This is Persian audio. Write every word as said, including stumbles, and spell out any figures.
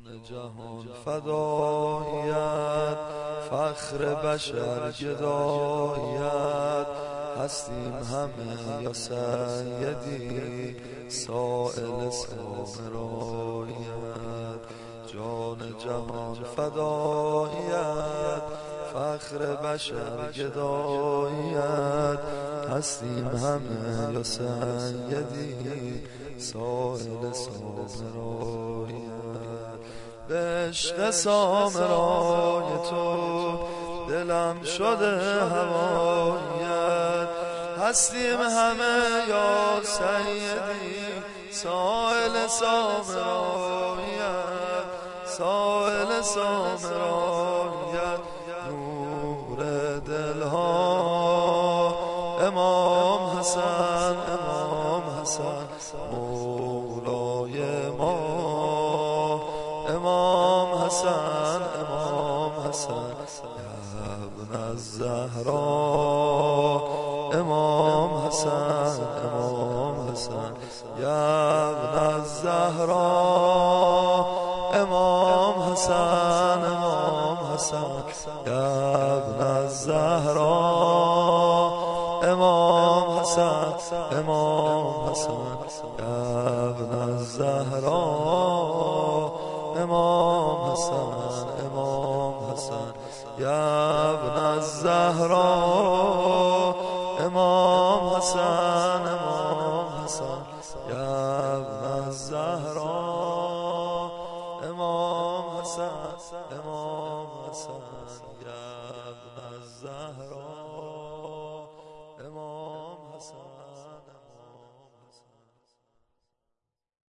جان جهان فدایت، فخر بشر گدایت، هستیم همه یا سیدی سائل سامرایت. جان جهان فدایت، فخر بشر گدایت، هستیم همه یا سیدی سائل سامرایت. به عشق سامرای تو دلم شده هوایت، هستیم همه یا سیدی سائل سامرایت. سائل سامرایت نور دلها، امام حسن امام حسن مولای ما، امام حسن امام حسن ابن الزهرا، امام حسن امام حسن ابن الزهرا، امام حسن امام حسن ابن الزهرا، امام حسن امام حسن ابن الزهرا، امام حسن امام حسن ابن الزهرا، امام حسن امام حسن ابن الزهرا، امام حسن امام حسن ابن الزهرا، امام حسن